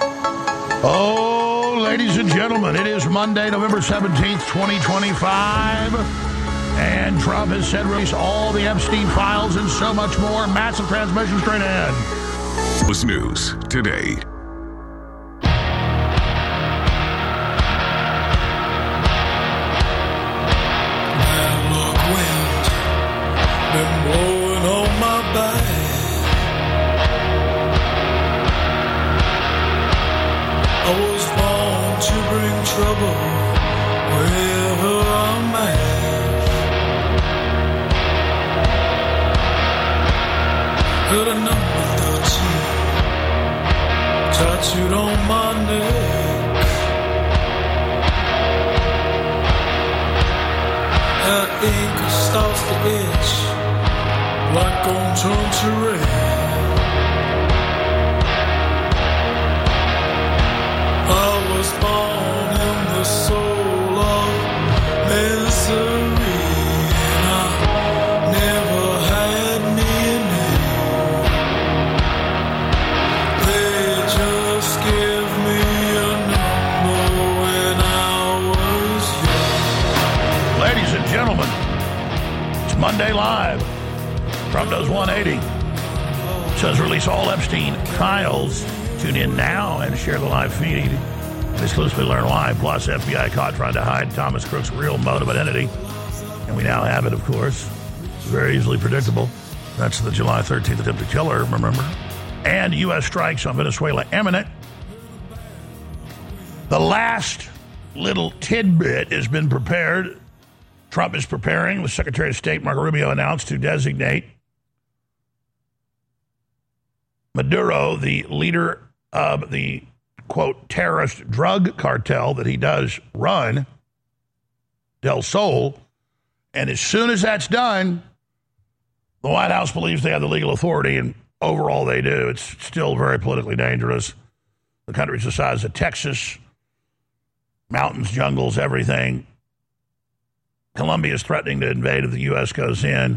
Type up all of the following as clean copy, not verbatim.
Oh, ladies and gentlemen, it is Monday, November 17th, 2025. And Trump has said release all the Epstein files and so much more. Massive transmission straight ahead. Was News Today. Been blowing on my back. I was born to bring trouble wherever I'm at. Got a number 13 tattooed on my neck. That ink starts to itch like on turn to red. I was born in the soul of misery, and I never had me a name. They just gave me a number when I was young. Ladies and gentlemen, it's Monday Live. Trump does 180. Says release all Epstein files. Tune in now and share the live feed. Exclusively learn why. Plus, FBI caught trying to hide Thomas Crook's real motive identity. And we now have it, of course. Very easily predictable. That's the July 13th attempted killer, remember? And U.S. strikes on Venezuela imminent. The last little tidbit has been prepared. Trump is preparing, with Secretary of State Marco Rubio announced, to designate Maduro the leader of the, quote, terrorist drug cartel that he does run, Del Sol. And as soon as that's done, the White House believes they have the legal authority, and overall they do. It's still very politically dangerous. The country's the size of Texas, mountains, jungles, everything. Colombia is threatening to invade if the U.S. goes in.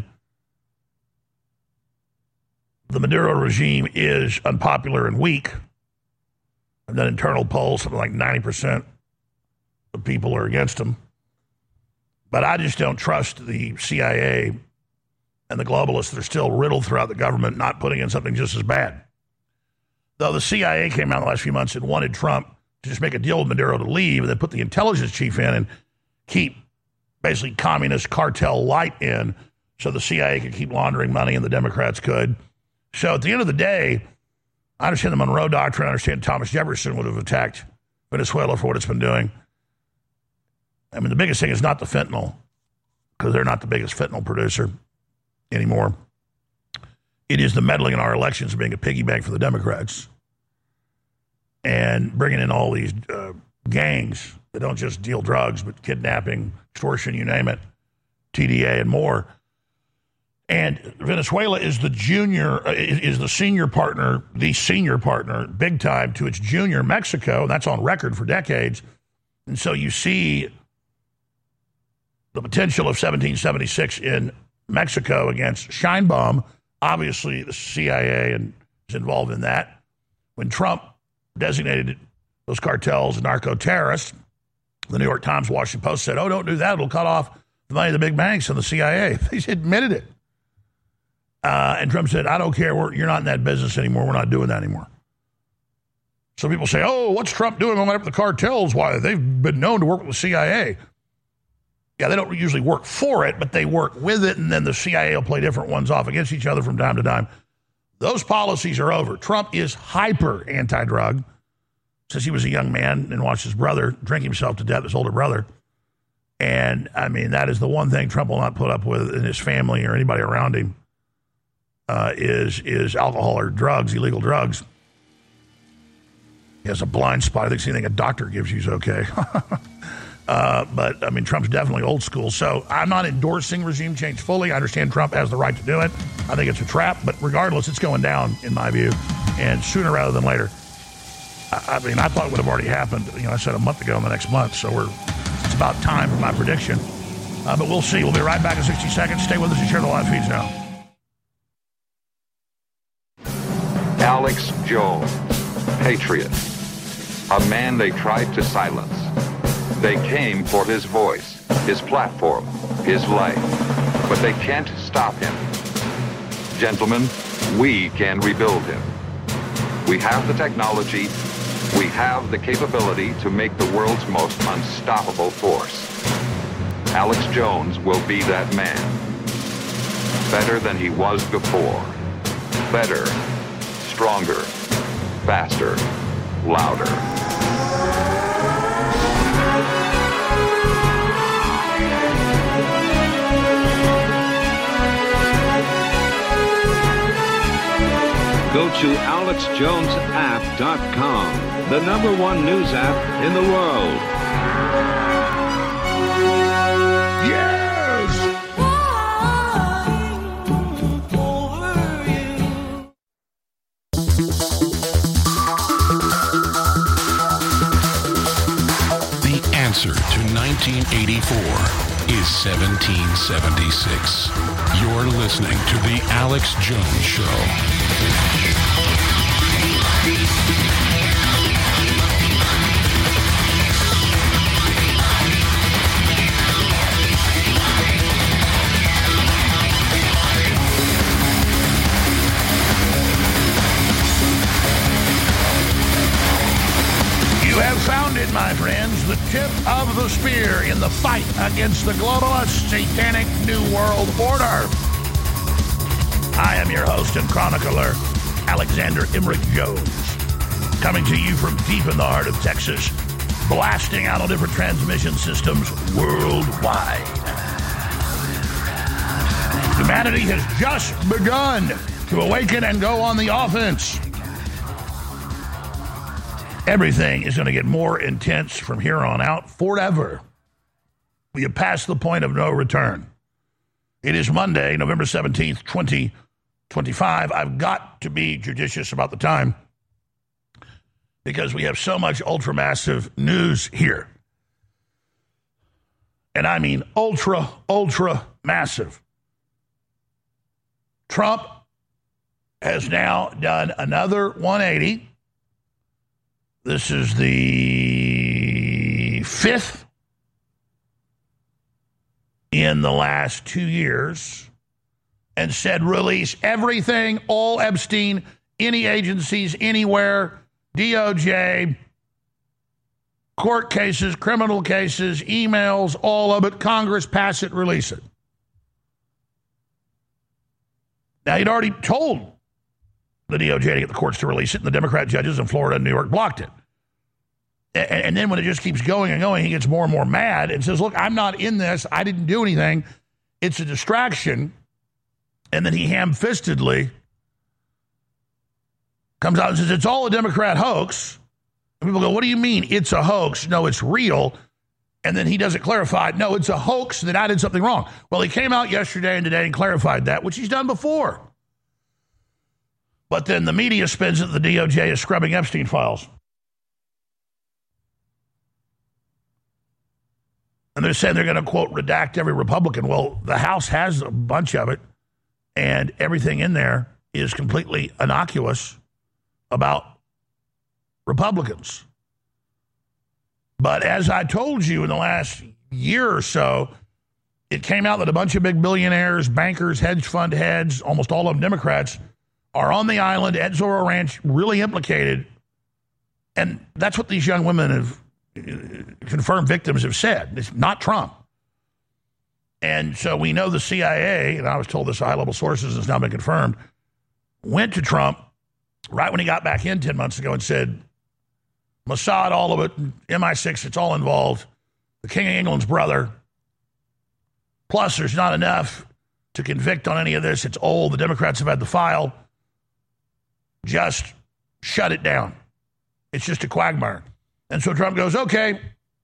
The Maduro regime is unpopular and weak. I've done internal polls, something like 90% of people are against him. But I just don't trust the CIA and the globalists that are still riddled throughout the government, not putting in something just as bad. Though the CIA came out in the last few months and wanted Trump to just make a deal with Maduro to leave and then put the intelligence chief in and keep basically communist cartel light in so the CIA could keep laundering money and the Democrats could. So at the end of the day, I understand the Monroe Doctrine. I understand Thomas Jefferson would have attacked Venezuela for what it's been doing. I mean, the biggest thing is not the fentanyl, because they're not the biggest fentanyl producer anymore. It is the meddling in our elections being a piggy bank for the Democrats and bringing in all these gangs that don't just deal drugs, but kidnapping, extortion, you name it, TDA and more. And Venezuela is the senior partner, big time, to its junior Mexico. And that's on record for decades. And so you see the potential of 1776 in Mexico against Sheinbaum. Obviously, the CIA is involved in that. When Trump designated those cartels narco-terrorists, the New York Times, Washington Post said, oh, don't do that. It'll cut off the money of the big banks and the CIA. They admitted it. And Trump said, I don't care. You're not in that business anymore. We're not doing that anymore. So people say, oh, what's Trump doing on the cartels? Why? They've been known to work with the CIA. Yeah, they don't usually work for it, but they work with it, and then the CIA will play different ones off against each other from time to time. Those policies are over. Trump is hyper anti-drug since he was a young man and watched his brother drink himself to death, his older brother. And, I mean, that is the one thing Trump will not put up with in his family or anybody around him. Is alcohol or drugs, illegal drugs. He has a blind spot. I think anything a doctor gives you is okay. But, I mean, Trump's definitely old school. So I'm not endorsing regime change fully. I understand Trump has the right to do it. I think it's a trap. But regardless, it's going down, in my view, and sooner rather than later. I mean, I thought it would have already happened. You know, I said a month ago in the next month. So it's about time for my prediction. But we'll see. We'll be right back in 60 seconds. Stay with us and share the live feeds now. Alex Jones, patriot, a man they tried to silence. They came for his voice, his platform, his life, but they can't stop him. Gentlemen, we can rebuild him. We have the technology, we have the capability to make the world's most unstoppable force. Alex Jones will be that man. Better than he was before. Better, stronger, faster, louder. Go to AlexJonesApp.com, the #1 news app in the world. Yes! The answer to 1984 is 1776. You're listening to The Alex Jones Show. You have found it, my friends, the tip of the spear in the fight against the globalist satanic New World Order. I am your host and chronicler, Alexander Emmerich Jones, coming to you from deep in the heart of Texas, blasting out on different transmission systems worldwide. Humanity has just begun to awaken and go on the offense. Everything is going to get more intense from here on out forever. We have passed the point of no return. It is Monday, November 17th, 2025. I've got to be judicious about the time because we have so much ultra-massive news here. And I mean ultra massive. Trump has now done another 180. This is the 5th in the last 2 years, and said release everything, all Epstein, any agencies, anywhere, DOJ, court cases, criminal cases, emails, all of it, Congress, pass it, release it. Now, he'd already told the DOJ to get the courts to release it, and the Democrat judges in Florida and New York blocked it. And then when it just keeps going and going, he gets more and more mad and says, look, I'm not in this. I didn't do anything. It's a distraction. And then he ham-fistedly comes out and says, it's all a Democrat hoax. And people go, what do you mean it's a hoax? No, it's real. And then he doesn't clarify, no, it's a hoax that I did something wrong. Well, he came out yesterday and today and clarified that, which he's done before. But then the media spins it, the DOJ is scrubbing Epstein files. And they're saying they're going to, quote, redact every Republican. Well, the House has a bunch of it, and everything in there is completely innocuous about Republicans. But as I told you in the last year or so, it came out that a bunch of big billionaires, bankers, hedge fund heads, almost all of them Democrats, are on the island at Zorro Ranch, really implicated. And that's what these young women have confirmed victims have said. It's not Trump. And so we know the CIA, and I was told this high-level sources, and it's now been confirmed, went to Trump right when he got back in 10 months ago and said, Mossad, all of it, MI6, it's all involved. The King of England's brother. Plus, there's not enough to convict on any of this. It's old. The Democrats have had the file. Just shut it down. It's just a quagmire. And so Trump goes, okay,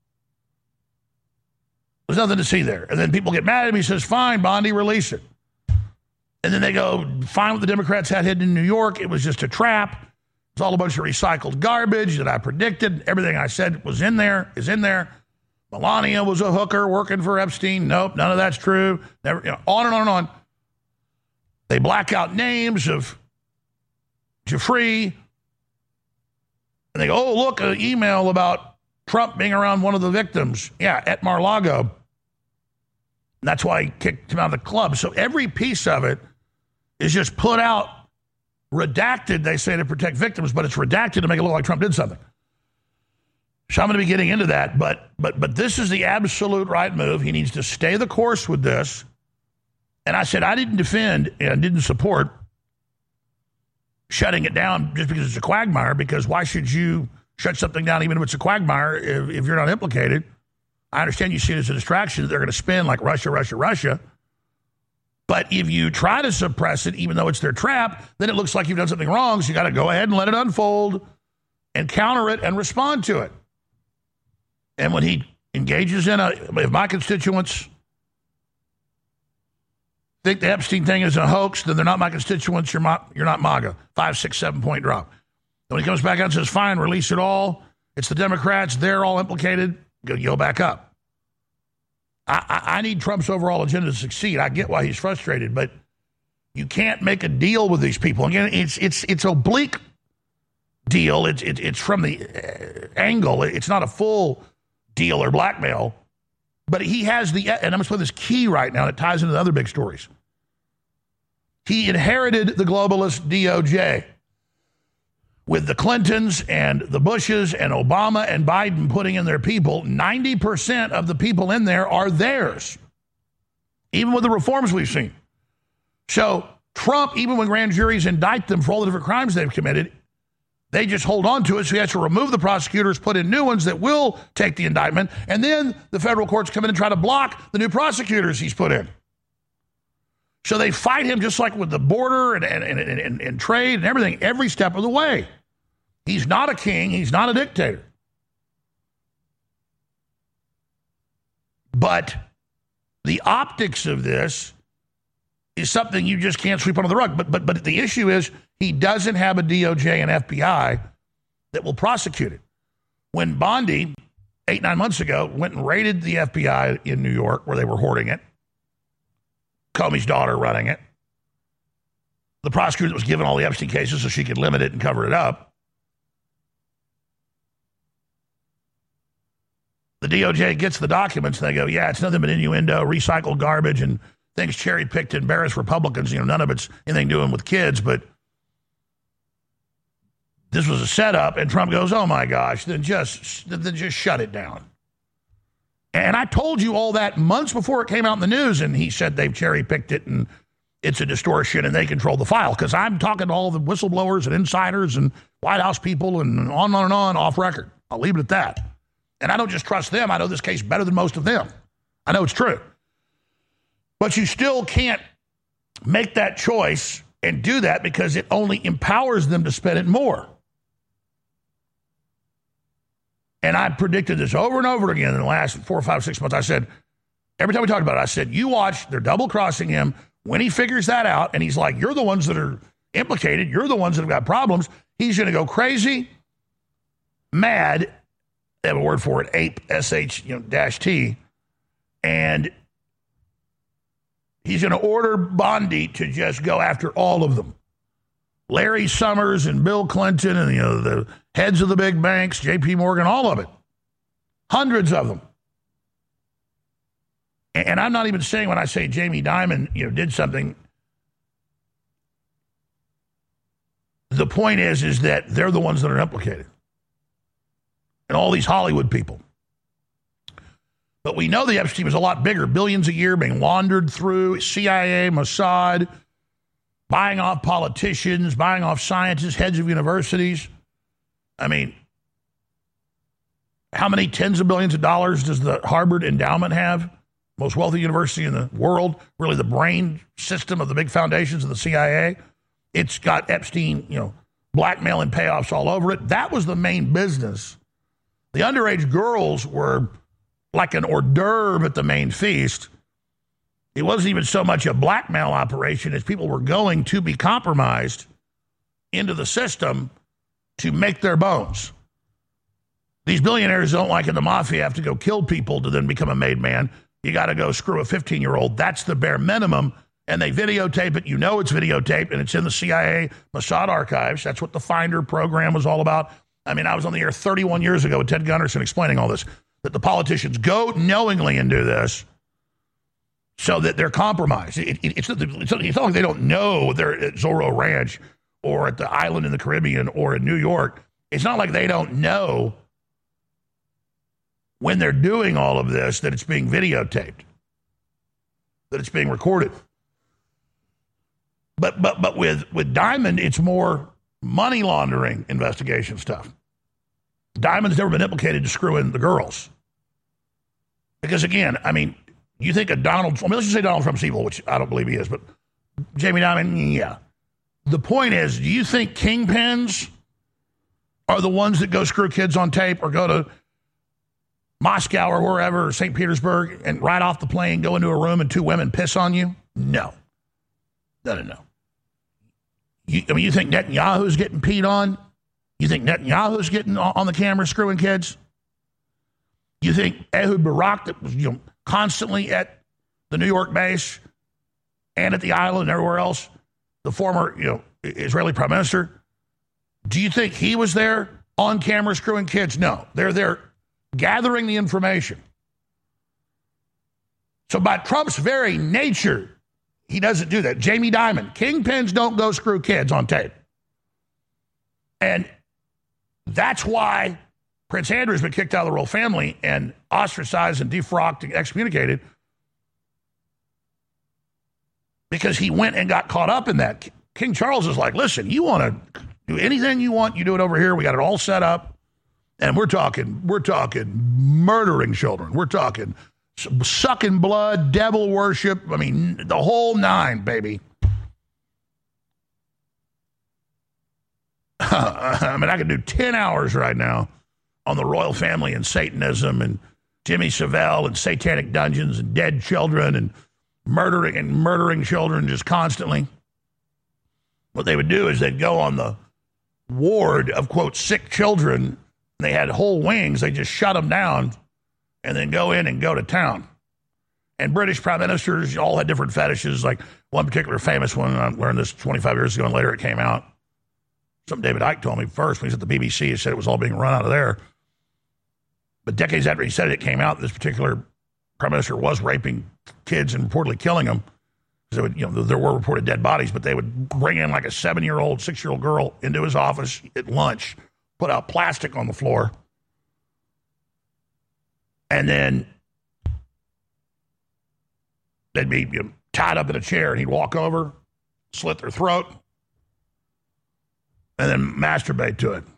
there's nothing to see there. And then people get mad at him. He says, fine, Bondi, release it. And then they go, fine, what the Democrats had hidden in New York. It was just a trap. It's all a bunch of recycled garbage that I predicted. Everything I said was in there, is in there. Melania was a hooker working for Epstein. Nope, none of that's true. Never, on and on and on. They black out names of Jeffrey, And they go, oh, look, an email about Trump being around one of the victims. Yeah, at Mar-a-Lago. And that's why he kicked him out of the club. So every piece of it is just put out, redacted, they say, to protect victims, but it's redacted to make it look like Trump did something. So I'm going to be getting into that, but this is the absolute right move. He needs to stay the course with this. And I said I didn't defend and didn't support shutting it down just because it's a quagmire, because why should you shut something down even if it's a quagmire if you're not implicated? I understand you see it as a distraction that they're going to spin like Russia, Russia, Russia. But if you try to suppress it, even though it's their trap, then it looks like you've done something wrong. So you got to go ahead and let it unfold and counter it and respond to it. And when he engages in if my constituents think the Epstein thing is a hoax, then they're not my constituents, you're not MAGA. 5, 6, 7 point drop. And when he comes back out and says, fine, release it all, it's the Democrats, they're all implicated, go back up. I need Trump's overall agenda to succeed. I get why he's frustrated, but you can't make a deal with these people. Again, it's oblique deal. It's from the angle. It's not a full deal or blackmail, but he has and I'm going to put this key right now, and it ties into the other big stories. He inherited the globalist DOJ with the Clintons and the Bushes and Obama and Biden putting in their people. 90% of the people in there are theirs, even with the reforms we've seen. So Trump, even when grand juries indict them for all the different crimes they've committed, they just hold on to it, so he has to remove the prosecutors, put in new ones that will take the indictment, and then the federal courts come in and try to block the new prosecutors he's put in. So they fight him just like with the border and trade and everything, every step of the way. He's not a king. He's not a dictator. But the optics of this is something you just can't sweep under the rug. But the issue is he doesn't have a DOJ and FBI that will prosecute it. When Bondi, 8-9 months ago, went and raided the FBI in New York where they were hoarding it, Comey's daughter running it, the prosecutor that was given all the Epstein cases so she could limit it and cover it up, the DOJ gets the documents and they go, yeah, it's nothing but innuendo, recycled garbage, and things cherry-picked to embarrass Republicans. None of it's anything doing with kids, but this was a setup, and Trump goes, oh my gosh, then just shut it down. And I told you all that months before it came out in the news, and he said they've cherry-picked it, and it's a distortion, and they control the file, because I'm talking to all the whistleblowers and insiders and White House people and on off record. I'll leave it at that. And I don't just trust them. I know this case better than most of them. I know it's true. But you still can't make that choice and do that because it only empowers them to spend it more. And I predicted this over and over again in the last 4, 5, 6 months. I said, every time we talked about it, I said, you watch, they're double-crossing him. When he figures that out, and he's like, you're the ones that are implicated, you're the ones that have got problems, he's going to go crazy, mad, they have a word for it, ape, S-H-T, and he's going to order Bondi to just go after all of them. Larry Summers and Bill Clinton and the heads of the big banks, J.P. Morgan, all of it. Hundreds of them. And I'm not even saying when I say Jamie Dimon, did something. The point is that they're the ones that are implicated. And all these Hollywood people. But we know the Epstein was a lot bigger. Billions a year being laundered through CIA, Mossad, buying off politicians, buying off scientists, heads of universities. I mean, how many tens of billions of dollars does the Harvard endowment have? Most wealthy university in the world, really the brain system of the big foundations of the CIA. It's got Epstein, blackmail and payoffs all over it. That was the main business. The underage girls were like an hors d'oeuvre at the main feast. It wasn't even so much a blackmail operation as people were going to be compromised into the system to make their bones. These billionaires don't, like in the mafia, have to go kill people to then become a made man. You got to go screw a 15-year-old. That's the bare minimum. And they videotape it. It's videotaped, and it's in the CIA Mossad archives. That's what the Finder program was all about. I mean, I was on the air 31 years ago with Ted Gunderson explaining all this, that the politicians go knowingly and do this so that they're compromised. It's not like they don't know they're at Zorro Ranch or at the island in the Caribbean or in New York. It's not like they don't know when they're doing all of this that it's being videotaped, that it's being recorded. But with Diamond, it's more money laundering investigation stuff. Diamond's never been implicated to screw in the girls. Because again, I mean, you think of let's just say Donald Trump's evil, which I don't believe he is, but Jamie Dimon, yeah. The point is, do you think kingpins are the ones that go screw kids on tape or go to Moscow or wherever, or St. Petersburg, and right off the plane, go into a room and two women piss on you? No. No. You think Netanyahu's getting peed on? You think Netanyahu's getting on the camera screwing kids? You think Ehud Barak, that was constantly at the New York base and at the island and everywhere else, the former Israeli prime minister, do you think he was there on camera screwing kids? No. They're there gathering the information. So by Trump's very nature, he doesn't do that. Jamie Dimon, kingpins don't go screw kids on tape. And that's why Prince Andrew's been kicked out of the royal family and ostracized and defrocked and excommunicated because he went and got caught up in that. King Charles is like, listen, you want to do anything you want, you do it over here. We got it all set up. And we're talking murdering children. We're talking sucking blood, devil worship. I mean, the whole nine, baby. I mean, I could do 10 hours right now on the royal family and Satanism and Jimmy Savile and satanic dungeons and dead children and murdering children just constantly. What they would do is they'd go on the ward of, quote, sick children, and they had whole wings. They just shut them down and then go in and go to town. And British prime ministers all had different fetishes. Like one particular famous one, I learned this 25 years ago, and later it came out. Something David Icke told me first when he was at the BBC. He said it was all being run out of there. But decades after he said it came out, this particular prime minister was raping kids and reportedly killing them. There were reported dead bodies, but they would bring in like a 7-year-old, 6-year-old girl into his office at lunch, put out plastic on the floor, and then they'd be tied up in a chair, and he'd walk over, slit their throat, and then masturbate to it.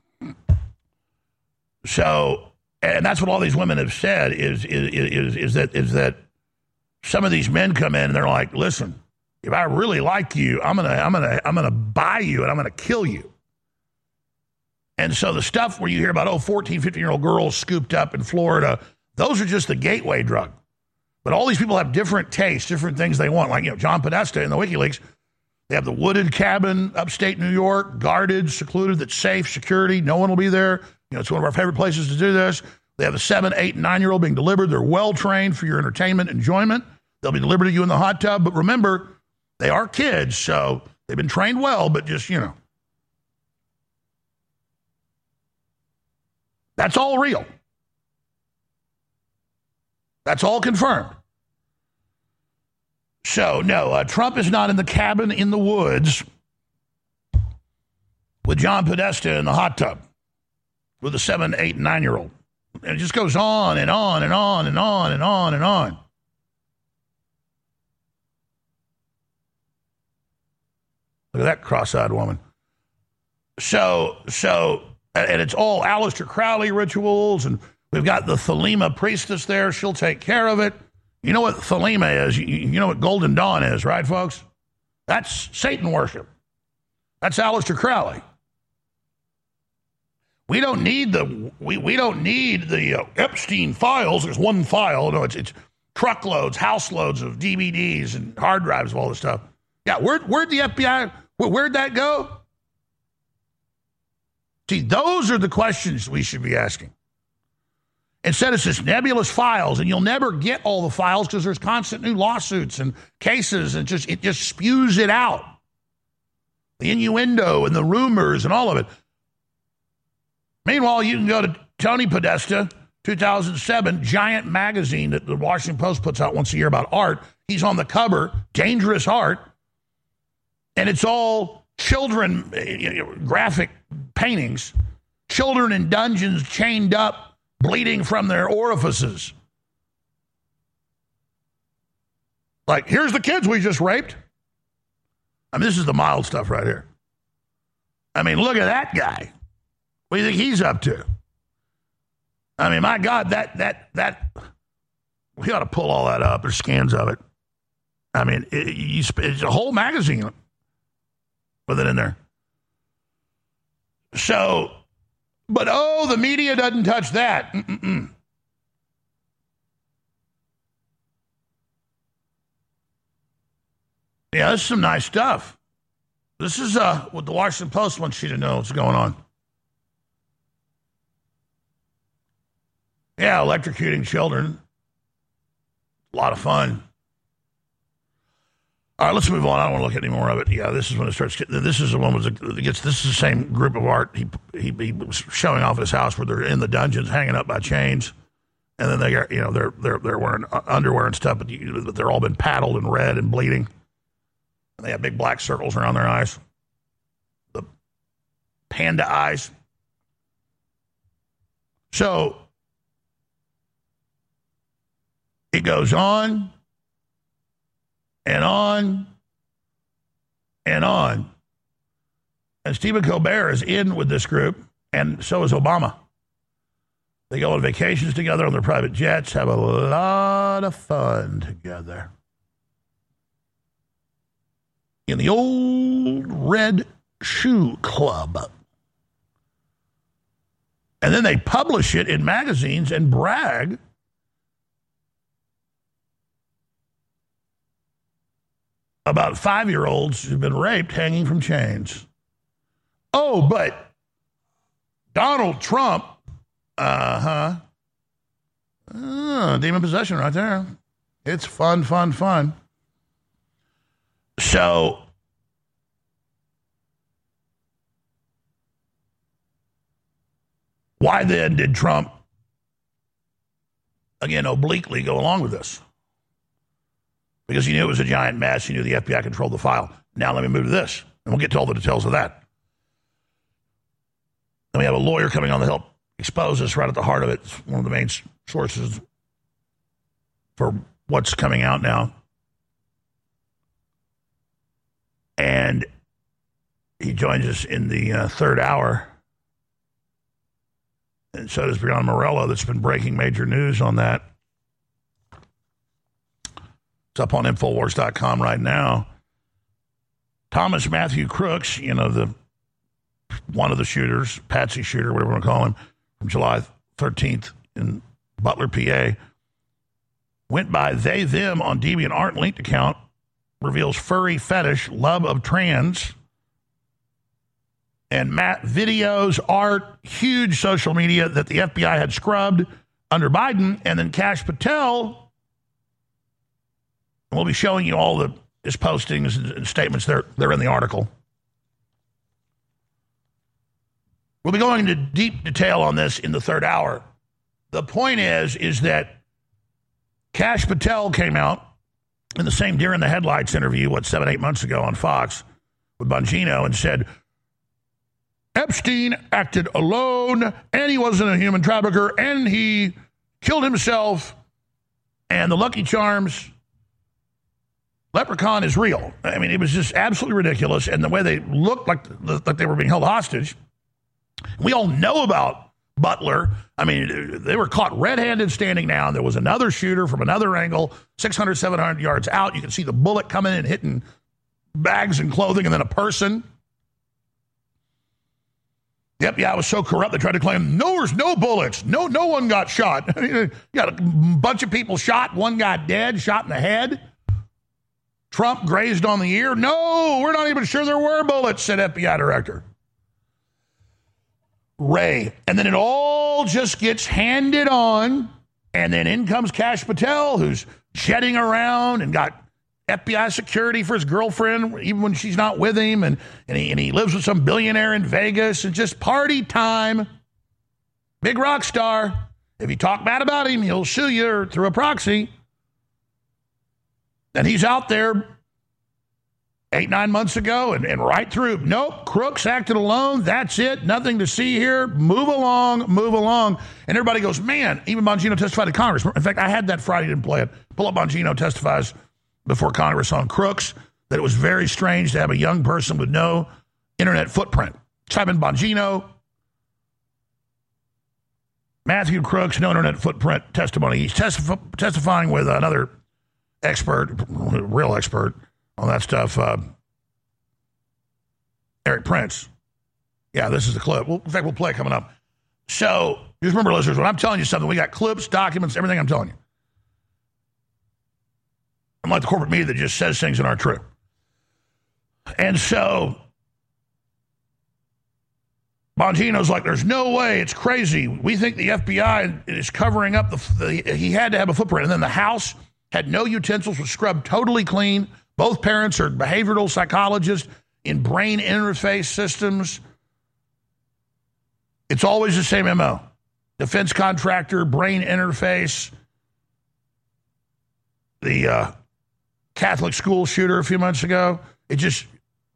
So, and that's what all these women have said is that some of these men come in and they're like, listen, if I really like you, I'm gonna buy you and I'm gonna kill you. And so the stuff where you hear about 14, 15-year-old girls scooped up in Florida, those are just the gateway drug. But all these people have different tastes, different things they want. Like, John Podesta in the WikiLeaks, they have the wooded cabin upstate New York, guarded, secluded, that's safe, security, no one will be there. It's one of our favorite places to do this. They have a 7, 8, and 9-year-old being delivered. They're well-trained for your entertainment, enjoyment. They'll be delivered to you in the hot tub. But remember, they are kids, so they've been trained well, but just, that's all real. That's all confirmed. So, no, Trump is not in the cabin in the woods with John Podesta in the hot tub with a 7, 8, and 9-year-old. And it just goes on and on and on and on and on and on. Look at that cross-eyed woman. So, and it's all Aleister Crowley rituals, and we've got the Thelema priestess there. She'll take care of it. You know what Thelema is? You know what Golden Dawn is, right, folks? That's Satan worship. That's Aleister Crowley. We don't need the Epstein files. There's one file. No, it's truckloads, house loads of DVDs and hard drives of all this stuff. Yeah, where'd the FBI? Where'd that go? See, those are the questions we should be asking. Instead, it's just nebulous files, and you'll never get all the files because there's constant new lawsuits and cases, and it just spews it out. The innuendo and the rumors and all of it. Meanwhile, you can go to Tony Podesta, 2007, giant magazine that the Washington Post puts out once a year about art. He's on the cover, Dangerous Art, and it's all children, graphic paintings, children in dungeons chained up, bleeding from their orifices. Like, here's the kids we just raped. I mean, this is the mild stuff right here. I mean, look at that guy. What do you think he's up to? I mean, my God, that we ought to pull all that up. There's scans of it. I mean, it's a whole magazine with it in there. So, but the media doesn't touch that. Yeah, this is some nice stuff. This is what the Washington Post wants you to know what's going on. Yeah, electrocuting children. A lot of fun. All right, let's move on. I don't want to look at any more of it. Yeah, this is when it starts. This is the one that gets. This is the same group of art. He was showing off his house where they're in the dungeons, hanging up by chains, and then they got, they're wearing underwear and stuff, but they're all been paddled and red and bleeding. And they have big black circles around their eyes, the panda eyes. So it goes on and on and on. And Stephen Colbert is in with this group, and so is Obama. They go on vacations together on their private jets, have a lot of fun together. In the old Red Shoe Club. And then they publish it in magazines and brag about 5-year-olds who've been raped hanging from chains. Oh, but Donald Trump, demon possession right there. It's fun, fun, fun. So, why then did Trump, again, obliquely go along with this? Because he knew it was a giant mess. He knew the FBI controlled the file. Now let me move to this, and we'll get to all the details of that. Then we have a lawyer coming on to help expose us right at the heart of it. It's one of the main sources for what's coming out now. And he joins us in the third hour. And so does Brianna Morello, that's been breaking major news on that. It's up on Infowars.com right now. Thomas Matthew Crooks, one of the shooters, Patsy Shooter, whatever you want to call him, from July 13th in Butler, PA, went by they, them on DeviantArt linked account, reveals furry fetish, love of trans, and videos, art, huge social media that the FBI had scrubbed under Biden, and then Kash Patel, we'll be showing you all his postings and statements. They're in the article. We'll be going into deep detail on this in the third hour. The point is that Kash Patel came out in the same Deer in the Headlights interview, 7-8 months ago on Fox with Bongino, and said Epstein acted alone, and he wasn't a human trafficker, and he killed himself, and the Lucky Charms leprechaun is real. I mean, it was just absolutely ridiculous, and the way they looked like they were being held hostage. We all know about Butler. I mean, they were caught red-handed standing down. There was another shooter from another angle, 600, 700 yards out. You can see the bullet coming in and hitting bags and clothing, and then a person. Yep, yeah, it was so corrupt they tried to claim, no, there's no bullets. No one got shot. You got a bunch of people shot. One got dead, shot in the head. Trump grazed on the ear. No, we're not even sure there were bullets, said FBI director Wray. And then it all just gets handed on, and then in comes Kash Patel, who's jetting around and got FBI security for his girlfriend, even when she's not with him, and he lives with some billionaire in Vegas, and just party time. Big rock star. If you talk bad about him, he'll sue you through a proxy. And he's out there 8-9 months ago and right through. Nope, crooks acted alone. That's it. Nothing to see here. Move along, move along. And everybody goes, man, even Bongino testified to Congress. In fact, I had that Friday, didn't play it. Pull up Bongino testifies before Congress on crooks, that it was very strange to have a young person with no internet footprint. Type in Bongino, Matthew Crooks, no internet footprint testimony. He's testifying with another expert, real expert on that stuff, Eric Prince. Yeah, this is the clip. In fact, we'll play it coming up. So just remember, listeners, when I'm telling you something, we got clips, documents, everything I'm telling you. I'm like the corporate media that just says things that aren't true. And so Bongino's like, there's no way, it's crazy. We think the FBI is covering up he had to have a footprint. And then the house had no utensils, was scrubbed totally clean. Both parents are behavioral psychologists in brain interface systems. It's always the same MO. Defense contractor, brain interface. The Catholic school shooter a few months ago. It just,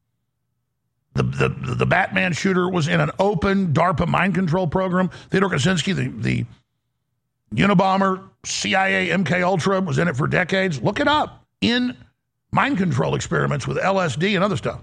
the Batman shooter was in an open DARPA mind control program. Theodore Kaczynski, the Unabomber, CIA, MK Ultra, was in it for decades. Look it up. In mind control experiments with LSD and other stuff.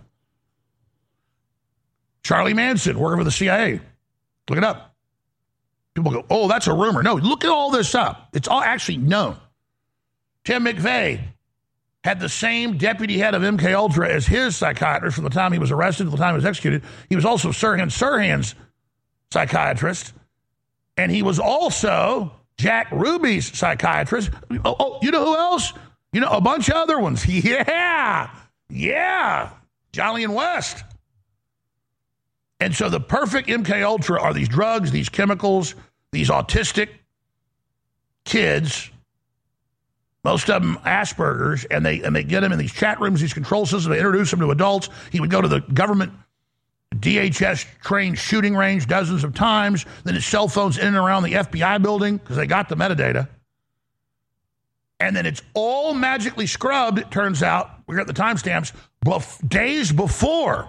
Charlie Manson, working for the CIA. Look it up. People go, oh, that's a rumor. No, look at all this up. It's all actually known. Tim McVeigh had the same deputy head of MK Ultra as his psychiatrist from the time he was arrested to the time he was executed. He was also Sirhan's psychiatrist. And he was also Jack Ruby's psychiatrist. Oh, you know who else? You know, a bunch of other ones. Yeah. Jolly and West. And so the perfect MK Ultra are these drugs, these chemicals, these autistic kids, most of them Asperger's, and they get them in these chat rooms, these control systems, they introduce them to adults. He would go to the government DHS-trained shooting range dozens of times. Then his cell phone's in and around the FBI building because they got the metadata. And then it's all magically scrubbed, it turns out. We got the timestamps, days before.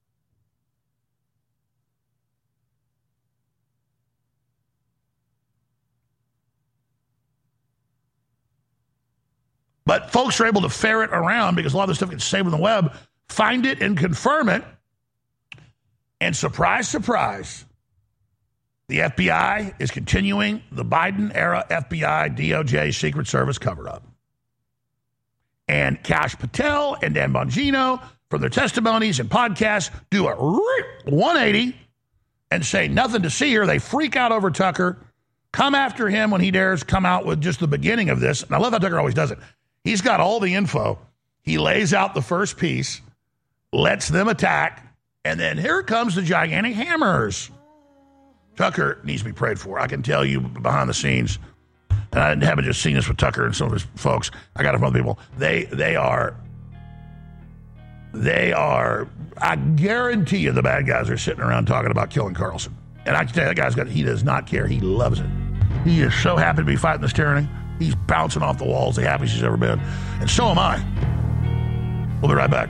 But folks are able to ferret around because a lot of this stuff gets saved on the web, find it and confirm it. And surprise, surprise, the FBI is continuing the Biden-era FBI, DOJ, Secret Service cover-up. And Kash Patel and Dan Bongino, from their testimonies and podcasts, do a 180 and say nothing to see here. They freak out over Tucker, come after him when he dares come out with just the beginning of this. And I love how Tucker always does it. He's got all the info. He lays out the first piece, lets them attack, and then here comes the gigantic hammers. Tucker needs to be prayed for. I can tell you behind the scenes, and I haven't just seen this with Tucker and some of his folks. I got it from other people. They are, I guarantee you the bad guys are sitting around talking about killing Carlson. And I can tell you that guy's he does not care. He loves it. He is so happy to be fighting this tyranny. He's bouncing off the walls, the happiest he's ever been. And so am I. We'll be right back.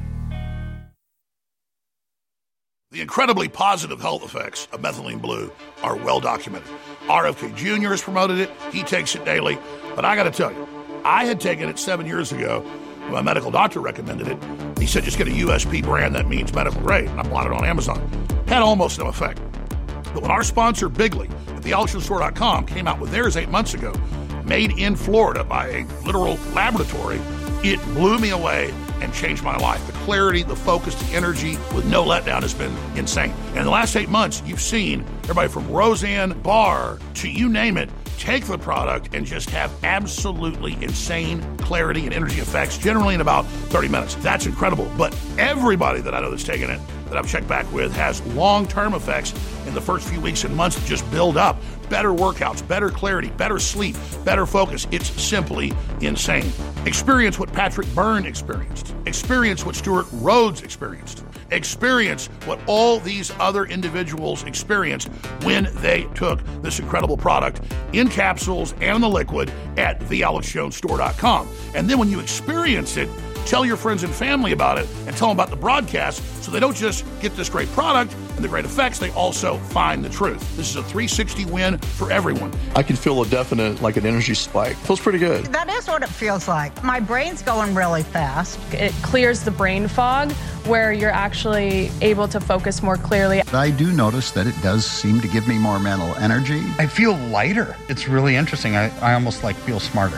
The incredibly positive health effects of methylene blue are well documented. RFK Jr. has promoted it. He takes it daily. But I got to tell you, I had taken it 7 years ago. My medical doctor recommended it. He said, just get a USP brand that means medical grade. I bought it on Amazon. Had almost no effect. But when our sponsor, Bigley, at thealexjonesstore.com, came out with theirs 8 months ago, made in Florida by a literal laboratory, it blew me away and changed my life. The clarity, the focus, the energy with no letdown has been insane. And in the last 8 months, you've seen everybody from Roseanne Barr to you name it, take the product and just have absolutely insane clarity and energy effects, generally in about 30 minutes. That's incredible. But everybody that I know that's taken it, that I've checked back with, has long-term effects in the first few weeks and months that just build up. Better workouts, better clarity, better sleep, better focus. It's simply insane. Experience what Patrick Byrne experienced. Experience what Stuart Rhodes experienced. experience what all these other individuals experienced when they took this incredible product in capsules and in the liquid at thealexjonesstore.com. And then when you experience it, tell your friends and family about it and tell them about the broadcast so they don't just get this great product and the great effects, they also find the truth. This is a 360 win for everyone. I can feel a definite, like an energy spike. Feels pretty good. That is what it feels like. My brain's going really fast. It clears the brain fog where you're actually able to focus more clearly. I do notice that it does seem to give me more mental energy. I feel lighter. It's really interesting. I almost like feel smarter.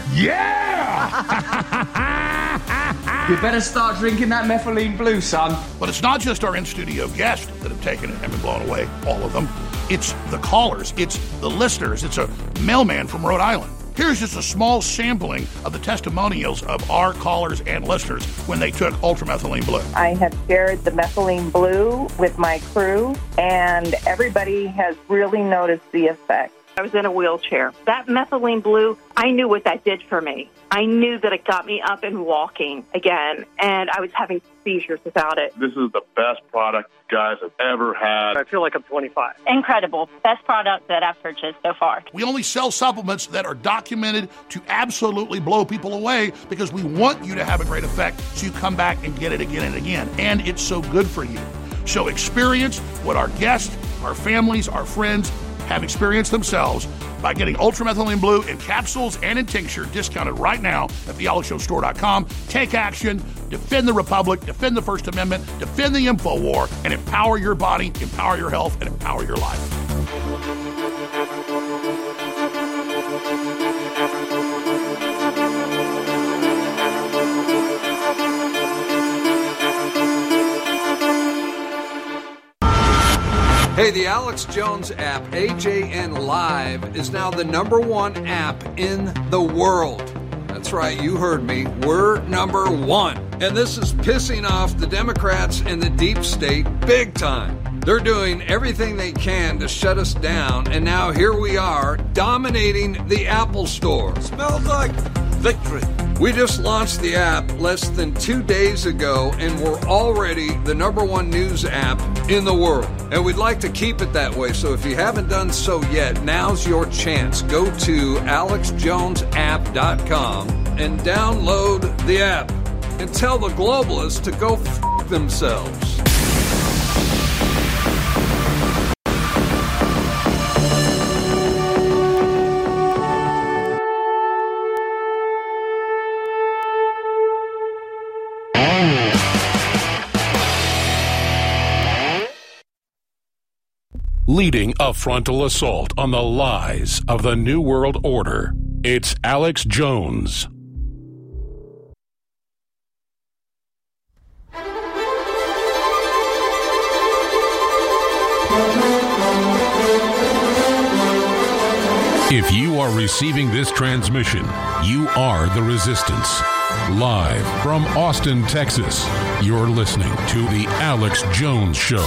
Yeah! You better start drinking that methylene blue, son. But it's not just our in-studio guests that have taken it and been blown away, all of them. It's the callers. It's the listeners. It's a mailman from Rhode Island. Here's just a small sampling of the testimonials of our callers and listeners when they took ultramethylene blue. I have shared the methylene blue with my crew, and everybody has really noticed the effect. I was in a wheelchair. That methylene blue, I knew what that did for me. I knew that it got me up and walking again, and I was having seizures without it. This is the best product you guys have ever had. I feel like I'm 25. Incredible. Best product that I've purchased so far. We only sell supplements that are documented to absolutely blow people away because we want you to have a great effect so you come back and get it again and again. And it's so good for you. So experience what our guests, our families, our friends have experienced themselves by getting ultramethylene blue in capsules and in tincture, discounted right now at thealexjonesstore.com. Take action, defend the Republic, defend the First Amendment, defend the InfoWar, and empower your body, empower your health, and empower your life. Hey, the Alex Jones app, AJN Live, is now the #1 app in the world. That's right, you heard me. We're #1. And this is pissing off the Democrats and the deep state big time. They're doing everything they can to shut us down, and now here we are, dominating the Apple Store. Smells like victory. We just launched the app less than 2 days ago, and we're already the #1 news app in the world. And we'd like to keep it that way, so if you haven't done so yet, now's your chance. Go to alexjonesapp.com and download the app. And tell the globalists to go f*** themselves. Leading a frontal assault on the lies of the New World Order, it's Alex Jones. If you are receiving this transmission, you are the resistance. Live from Austin, Texas, you're listening to The Alex Jones Show.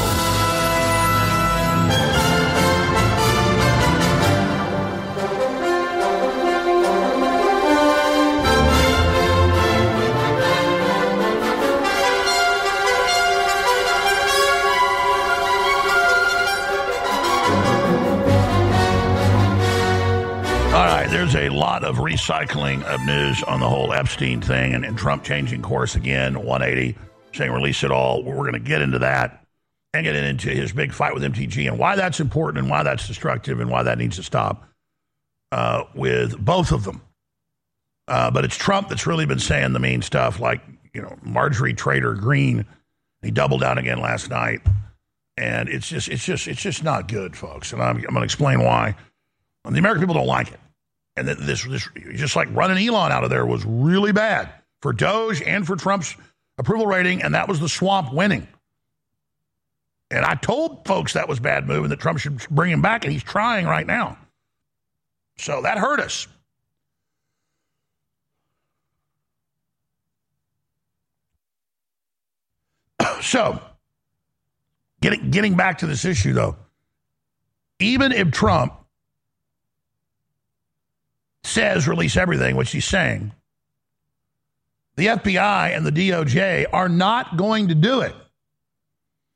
There's a lot of recycling of news on the whole Epstein thing and Trump changing course again, 180, saying release it all. We're going to get into that and get into his big fight with MTG and why that's important and why that's destructive and why that needs to stop with both of them. But it's Trump that's really been saying the mean stuff like, you know, Marjorie Taylor Greene. He doubled down again last night. And it's just not good, folks. And I'm going to explain why. The American people don't like it. And this just like running Elon out of there was really bad for Doge and for Trump's approval rating, and that was the swamp winning. And I told folks that was bad move and that Trump should bring him back, and he's trying right now. So that hurt us. So, getting back to this issue, though, even if Trump says release everything, which he's saying, the FBI and the DOJ are not going to do it.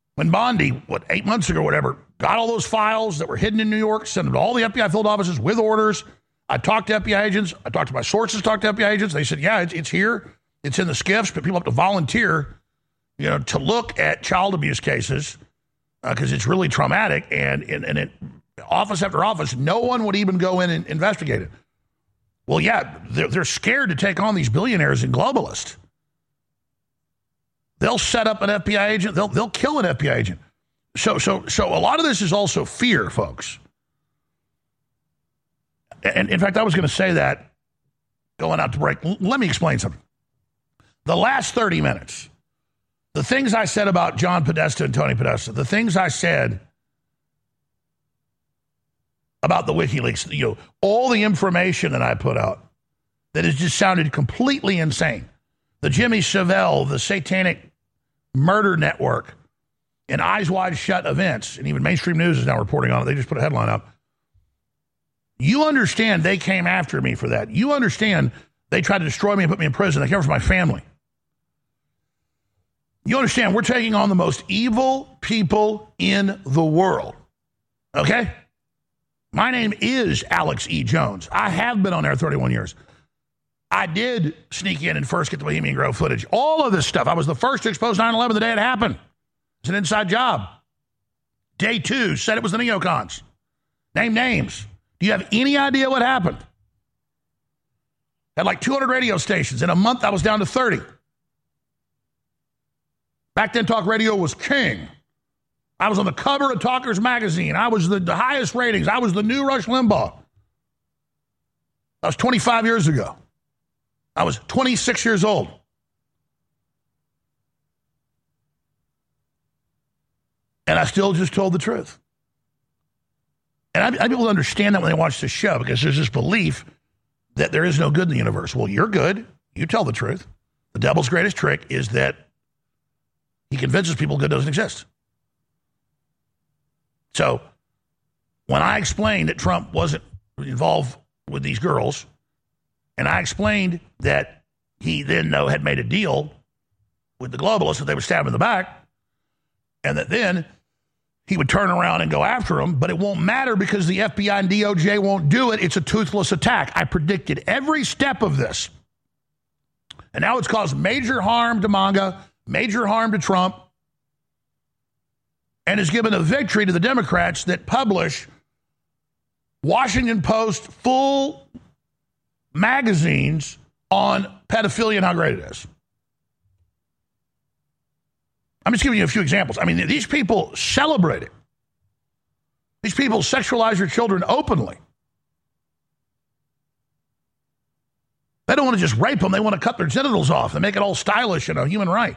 When Bondi, 8 months ago or whatever, got all those files that were hidden in New York, sent them to all the FBI field offices with orders. I talked to FBI agents. I talked to my sources, talked to FBI agents. They said, yeah, it's here. It's in the SCIFs, but people have to volunteer, to look at child abuse cases because it's really traumatic. And it, office after office, no one would even go in and investigate it. Well, yeah, they're scared to take on these billionaires and globalists. They'll set up an FBI agent. They'll kill an FBI agent. So a lot of this is also fear, folks. And in fact, I was going to say that going out to break. Let me explain something. The last 30 minutes, the things I said about John Podesta and Tony Podesta, the things I said about the WikiLeaks, all the information that I put out that has just sounded completely insane. The Jimmy Savile, the satanic murder network, and Eyes Wide Shut events, and even mainstream news is now reporting on it. They just put a headline up. You understand they came after me for that. You understand they tried to destroy me and put me in prison. They came for my family. You understand we're taking on the most evil people in the world. Okay? My name is Alex E. Jones. I have been on air 31 years. I did sneak in and first get the Bohemian Grove footage. All of this stuff. I was the first to expose 9/11 the day it happened. It's an inside job. Day 2 said it was the neocons. Name names. Do you have any idea what happened? Had like 200 radio stations. In a month, I was down to 30. Back then, talk radio was king. I was on the cover of Talkers magazine. I was the highest ratings. I was the new Rush Limbaugh. That was 25 years ago. I was 26 years old. And I still just told the truth. And I people understand that when they watch this show because there's this belief that there is no good in the universe. Well, you're good. You tell the truth. The devil's greatest trick is that he convinces people good doesn't exist. So when I explained that Trump wasn't involved with these girls, and I explained that he then had made a deal with the globalists that they would stab him in the back, and that then he would turn around and go after them, but it won't matter because the FBI and DOJ won't do it. It's a toothless attack. I predicted every step of this. And now it's caused major harm to MAGA, major harm to Trump, and has given a victory to the Democrats that publish Washington Post full magazines on pedophilia and how great it is. I'm just giving you a few examples. I mean, these people celebrate it. These people sexualize their children openly. They don't want to just rape them. They want to cut their genitals off and make it all stylish and a human right.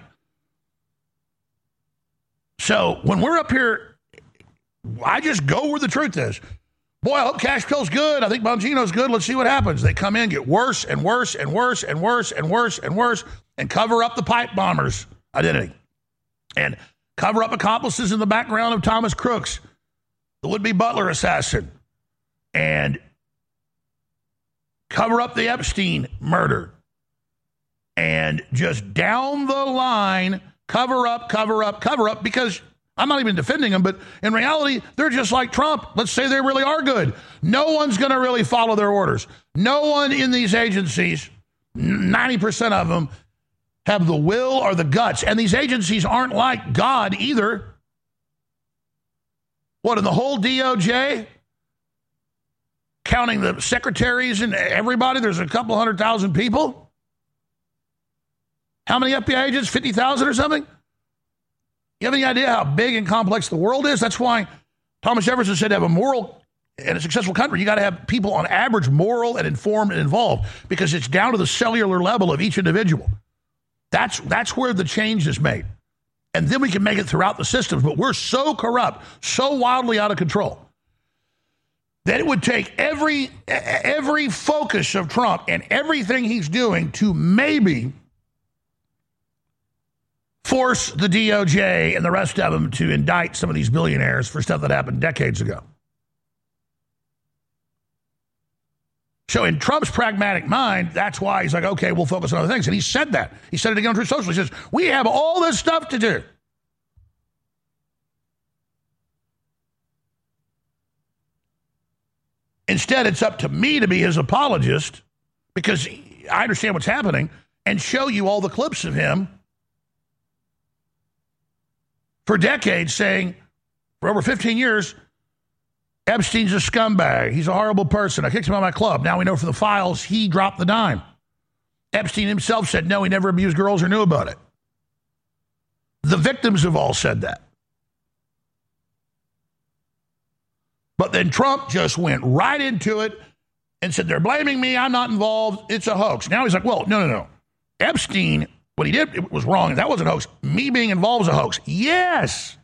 So when we're up here, I just go where the truth is. Boy, I hope Cash Pill's good. I think Bongino's good. Let's see what happens. They come in, get worse and worse and worse and worse and worse and worse, and cover up the pipe bomber's identity. And cover up accomplices in the background of Thomas Crooks, the would-be Butler assassin. And cover up the Epstein murder. And just down the line, cover up, because I'm not even defending them, but in reality, they're just like Trump. Let's say they really are good. No one's going to really follow their orders. No one in these agencies, 90% of them, have the will or the guts. And these agencies aren't like God either. What, in the whole DOJ? Counting the secretaries and everybody, there's a couple 100,000 people? How many FBI agents? 50,000 or something? You have any idea how big and complex the world is? That's why Thomas Jefferson said to have a moral and a successful country, you got to have people on average moral and informed and involved because it's down to the cellular level of each individual. That's where the change is made. And then we can make it throughout the systems. But we're so corrupt, so wildly out of control, that it would take every focus of Trump and everything he's doing to maybe force the DOJ and the rest of them to indict some of these billionaires for stuff that happened decades ago. So in Trump's pragmatic mind, that's why he's like, okay, we'll focus on other things. And he said that. He said it again on Truth Social. He says, we have all this stuff to do. Instead, it's up to me to be his apologist because I understand what's happening and show you all the clips of him for decades saying, for over 15 years, Epstein's a scumbag. He's a horrible person. I kicked him out of my club. Now we know from the files he dropped the dime. Epstein himself said, no, he never abused girls or knew about it. The victims have all said that. But then Trump just went right into it and said, they're blaming me. I'm not involved. It's a hoax. Now he's like, well, no. Epstein, what he did, it was wrong. That wasn't a hoax. Me being involved was a hoax. Yes.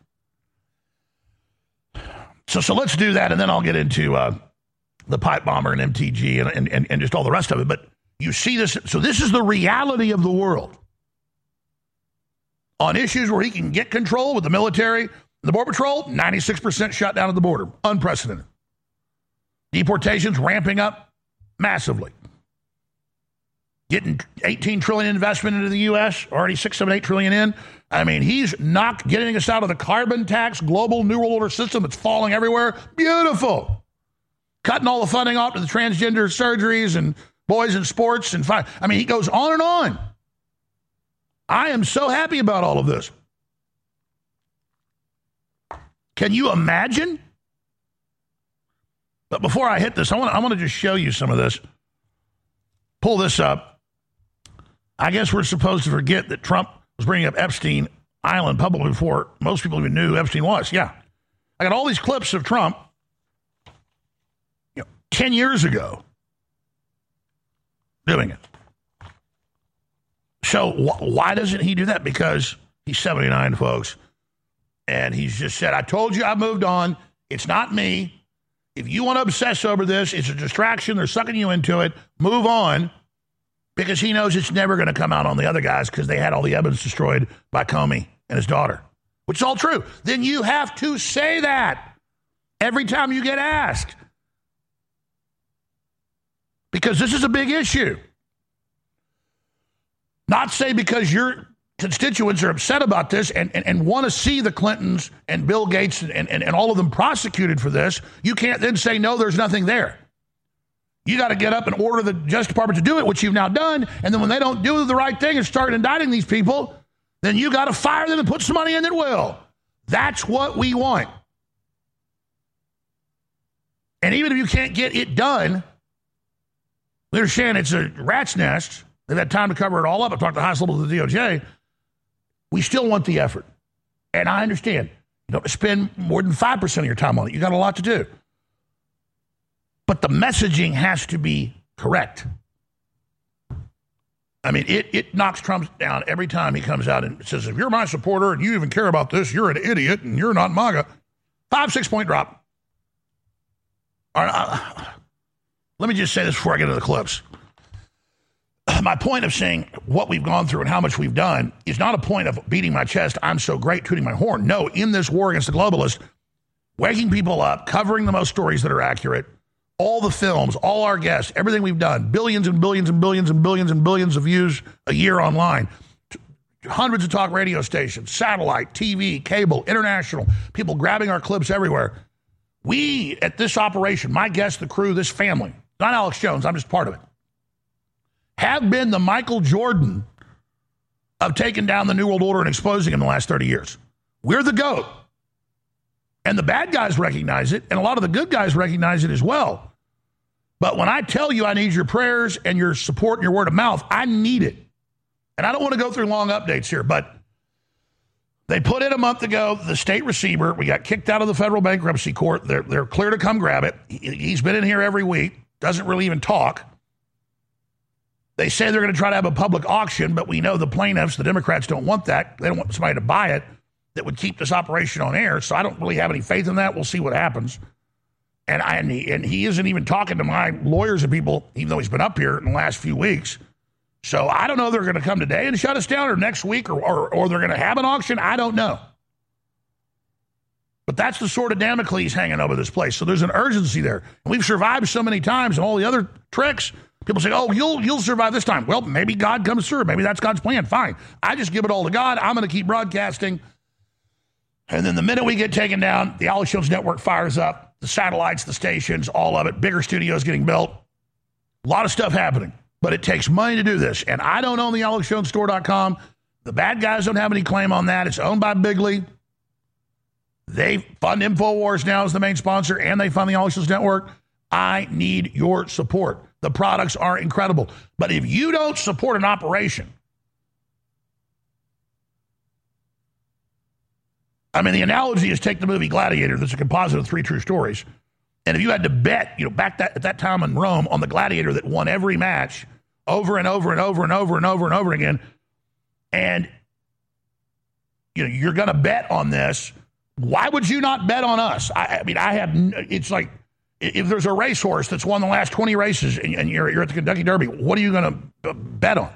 So let's do that, and then I'll get into the pipe bomber and MTG and just all the rest of it. But you see this. So this is the reality of the world. On issues where he can get control with the military, the Border Patrol, 96% shut down at the border. Unprecedented. Deportations ramping up massively. Getting $18 trillion investment into the U.S., already 6, 7, 8 trillion in. I mean, he's not getting us out of the carbon tax, global New World Order system that's falling everywhere. Beautiful. Cutting all the funding off to the transgender surgeries and boys in sports and fine. I mean, he goes on and on. I am so happy about all of this. Can you imagine? But before I hit this, I want to just show you some of this. Pull this up. I guess we're supposed to forget that Trump was bringing up Epstein Island publicly before most people even knew who Epstein was. Yeah. I got all these clips of Trump 10 years ago doing it. So why doesn't he do that? Because he's 79, folks. And he's just said, I told you I moved on. It's not me. If you want to obsess over this, it's a distraction. They're sucking you into it. Move on. Because he knows it's never going to come out on the other guys because they had all the evidence destroyed by Comey and his daughter, which is all true. Then you have to say that every time you get asked. Because this is a big issue. Not say because your constituents are upset about this and want to see the Clintons and Bill Gates and all of them prosecuted for this, you can't then say, no, there's nothing there. You got to get up and order the Justice Department to do it, which you've now done. And then when they don't do the right thing and start indicting these people, then you got to fire them and put some money in that will. That's what we want. And even if you can't get it done, we understand it's a rat's nest. They've had time to cover it all up. I talked to the highest level of the DOJ. We still want the effort. And I understand. You don't spend more than 5% of your time on it. You got a lot to do. But the messaging has to be correct. I mean, it knocks Trump down every time he comes out and says, if you're my supporter and you even care about this, you're an idiot and you're not MAGA. 5-6 point drop. All right, let me just say this before I get into the clips. My point of saying what we've gone through and how much we've done is not a point of beating my chest, I'm so great, tooting my horn. No, in this war against the globalists, waking people up, covering the most stories that are accurate, all the films, all our guests, everything we've done, billions and billions and billions and billions and billions of views a year online, hundreds of talk radio stations, satellite, TV, cable, international, people grabbing our clips everywhere. We, at this operation, my guests, the crew, this family, not Alex Jones, I'm just part of it, have been the Michael Jordan of taking down the New World Order and exposing him in the last 30 years. We're the GOAT. And the bad guys recognize it, and a lot of the good guys recognize it as well. But when I tell you I need your prayers and your support and your word of mouth, I need it. And I don't want to go through long updates here, but they put in a month ago the state receiver. We got kicked out of the federal bankruptcy court. They're clear to come grab it. He's been in here every week, doesn't really even talk. They say they're going to try to have a public auction, but we know the plaintiffs, the Democrats, don't want that. They don't want somebody to buy it that would keep this operation on air. So I don't really have any faith in that. We'll see what happens. And he isn't even talking to my lawyers and people, even though he's been up here in the last few weeks. So I don't know if they're going to come today and shut us down or next week or they're going to have an auction. I don't know. But that's the sword of Damocles hanging over this place. So there's an urgency there. And we've survived so many times and all the other tricks. People say, oh, you'll survive this time. Well, maybe God comes through. Maybe that's God's plan. Fine. I just give it all to God. I'm going to keep broadcasting. And then the minute we get taken down, the Alex Jones Network fires up. the satellites, the stations, all of it, bigger studios getting built. A lot of stuff happening, but it takes money to do this. And I don't own the AlexJonesStore.com. The bad guys don't have any claim on that. It's owned by Bigley. They fund InfoWars now as the main sponsor, and they fund the Alex Jones Network. I need your support. The products are incredible. But if you don't support an operation, I mean, the analogy is take the movie Gladiator. That's a composite of 3 true stories. And if you had to bet, at that time in Rome on the gladiator that won every match over and over and over and over and over and over again, and you're going to bet on this, why would you not bet on us? It's like if there's a racehorse that's won the last 20 races and you're at the Kentucky Derby, what are you going to bet on?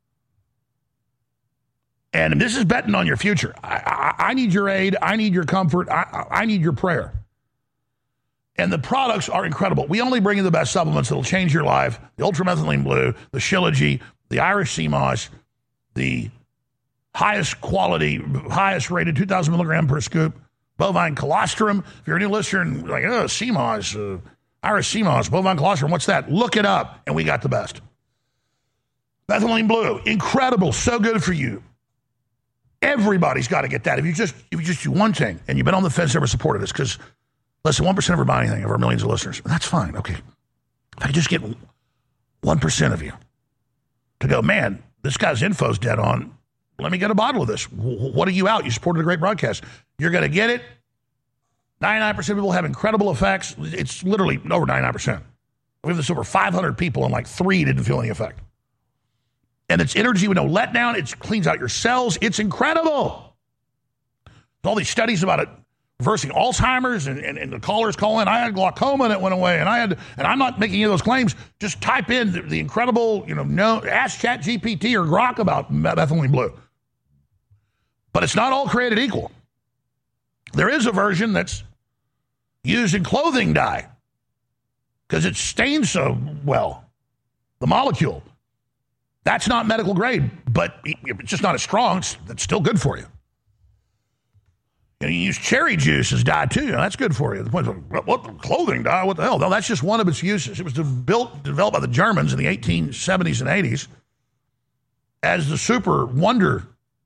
And this is betting on your future. I need your aid. I need your comfort. I need your prayer. And the products are incredible. We only bring you the best supplements that will change your life. The Ultramethylene Blue, the Shilajit, the Irish Sea Moss, the highest quality, highest rated 2,000 milligram per scoop, bovine colostrum. If you're a new listener and like, sea moss, Irish sea moss, bovine colostrum, what's that? Look it up, and we got the best. Methylene Blue, incredible, so good for you. Everybody's got to get that. If you just do one thing, and you've been on the fence, never supported us, because less than 1% ever buy anything of our millions of listeners. That's fine, okay. If I could just get 1% of you to go, man, this guy's info's dead on. Let me get a bottle of this. What are you out? You supported a great broadcast. You're going to get it. 99% of people have incredible effects. It's literally over 99%. We have this over 500 people, and like 3 didn't feel any effect. And it's energy with no letdown. It cleans out your cells. It's incredible. All these studies about it reversing Alzheimer's, and the callers call in, I had glaucoma and it went away, and I'm not making any of those claims. Just type in the incredible, ask ChatGPT or Grok about methylene blue. But it's not all created equal. There is a version that's used in clothing dye because it stains so well, the molecule. That's not medical grade, but it's just not as strong. It's still good for you. You use cherry juice as dye, too. That's good for you. The point is, what clothing dye? What the hell? No, that's just one of its uses. It was developed by the Germans in the 1870s and 80s as the super wonder